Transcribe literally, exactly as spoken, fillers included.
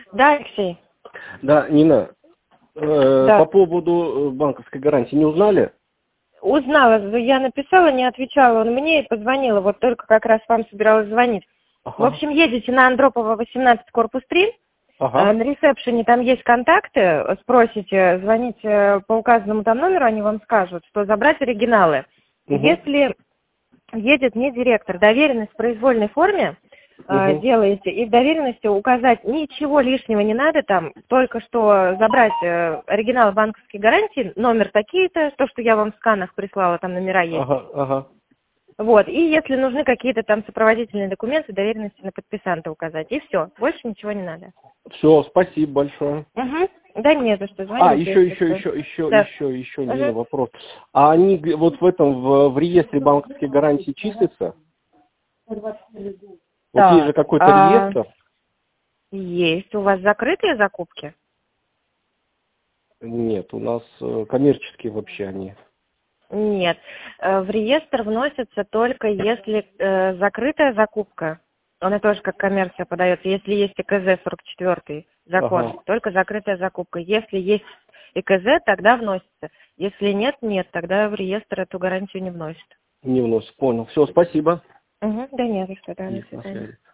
Да, Алексей? Да, Нина, э, Да. по поводу банковской гарантии не узнали? Узнала, я написала, не отвечала он мне и позвонила, вот только как раз вам собиралась звонить. В Ага. общем, едете на Андропова восемнадцать, корпус три, Ага. на ресепшене там есть контакты, спросите, звоните по указанному там номеру, они вам скажут, что забрать оригиналы. Угу. Если едет не директор, доверенность в произвольной форме, Угу. делаете, и в доверенности указать ничего лишнего не надо, там только что забрать э, оригинал банковской гарантии, номер такие-то, то, что я вам в сканах прислала, там номера есть. Ага, ага. Вот, и если нужны какие-то там сопроводительные документы, доверенности на подписанта указать, и все, больше ничего не надо. Все, спасибо большое. Угу. Да не за что, А, звоните. еще, если еще, что. еще, еще, Да. еще, еще, Угу. Нина, вопрос. А они г- вот в этом, в, в реестре банковских гарантий числятся? Вот есть же Так, какой-то а, реестр. есть. У вас закрытые закупки? Нет, у нас э, коммерческие вообще они. Нет. Э, В реестр вносится только если э, закрытая закупка, она тоже как коммерция подается, если есть ИКЗ сорок четвёртый закон, Ага. только закрытая закупка. Если есть ИКЗ, тогда вносится. Если нет, нет, тогда в реестр эту гарантию не вносят. Не вносит, понял. Все, спасибо. Угу. Да нет, за что, да, до И на свидания. связи.